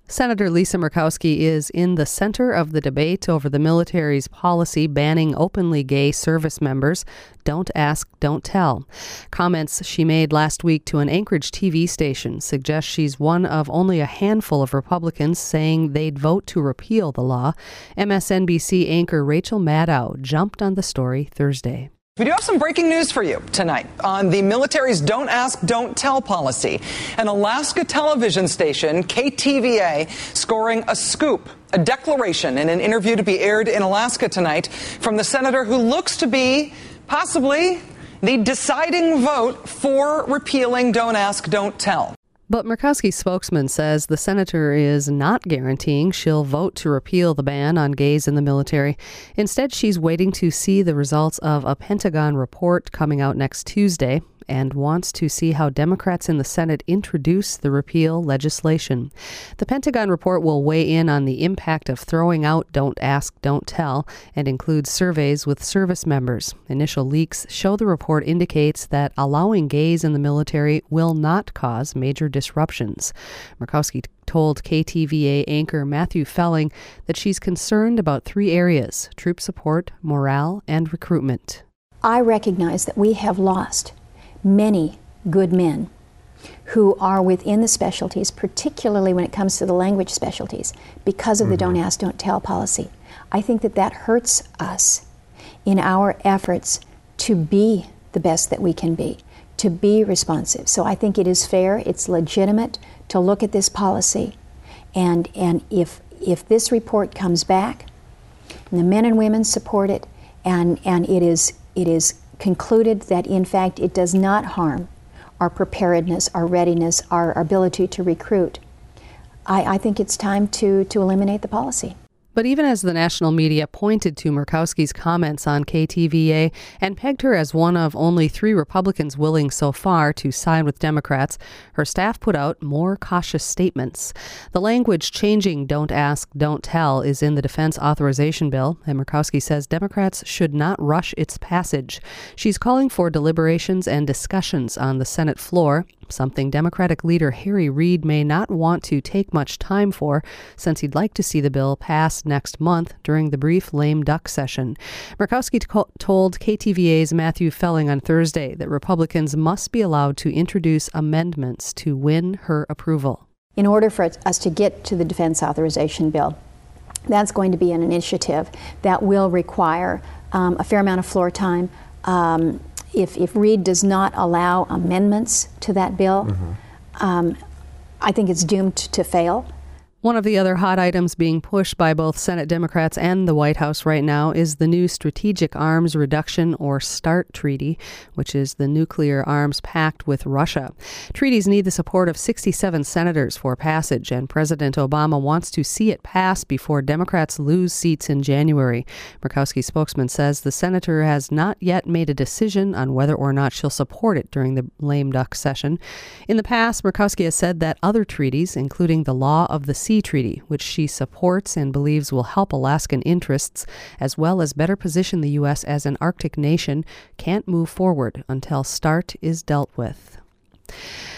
Senator Lisa Murkowski is in the center of the debate over the military's policy banning openly gay service members. Don't ask, don't tell. Comments she made last week to an Anchorage TV station suggest she's one of only a handful of Republicans saying they'd vote to repeal the law. MSNBC anchor Rachel Maddow jumped on the story Thursday. We do have some breaking news for you tonight on the military's Don't Ask, Don't Tell policy. An Alaska television station, KTVA, scoring a scoop, a declaration in an interview to be aired in Alaska tonight from the senator who looks to be possibly the deciding vote for repealing Don't Ask, Don't Tell. But Murkowski's spokesman says the senator is not guaranteeing she'll vote to repeal the ban on gays in the military. Instead, she's waiting to see the results of a Pentagon report coming out next Tuesday and wants to see how Democrats in the Senate introduce the repeal legislation. The Pentagon report will weigh in on the impact of throwing out Don't Ask, Don't Tell and includes surveys with service members. Initial leaks show the report indicates that allowing gays in the military will not cause major disruptions. Murkowski told KTVA anchor Matthew Felling that she's concerned about three areas: troop support, morale, and recruitment. I recognize that we have lost many good men who are within the specialties, particularly when it comes to the language specialties, because of the Don't Ask, Don't Tell policy. I think that that hurts us in our efforts to be the best that we can be, to be responsive. So I think it is fair, it's legitimate to look at this policy, and if this report comes back, and the men and women support it, and it is concluded that in fact it does not harm our preparedness, our readiness, our ability to recruit, I think it's time to eliminate the policy. But even as the national media pointed to Murkowski's comments on KTVA and pegged her as one of only 3 Republicans willing so far to side with Democrats, her staff put out more cautious statements. The language changing Don't Ask, Don't Tell is in the defense authorization bill, and Murkowski says Democrats should not rush its passage. She's calling for deliberations and discussions on the Senate floor, something Democratic leader Harry Reid may not want to take much time for, since he'd like to see the bill pass next month during the brief lame duck session. Murkowski told KTVA's Matthew Felling on Thursday that Republicans must be allowed to introduce amendments to win her approval. In order for us to get to the defense authorization bill, that's going to be an initiative that will require a fair amount of floor time. If Reid does not allow amendments to that bill, I think it's doomed to fail. One of the other hot items being pushed by both Senate Democrats and the White House right now is the new Strategic Arms Reduction or START treaty, which is the nuclear arms pact with Russia. Treaties need the support of 67 senators for passage, and President Obama wants to see it pass before Democrats lose seats in January. Murkowski's spokesman says the senator has not yet made a decision on whether or not she'll support it during the lame duck session. In the past, Murkowski has said that other treaties, including the Law of the Sea Treaty, which she supports and believes will help Alaskan interests, as well as better position the U.S. as an Arctic nation, can't move forward until START is dealt with.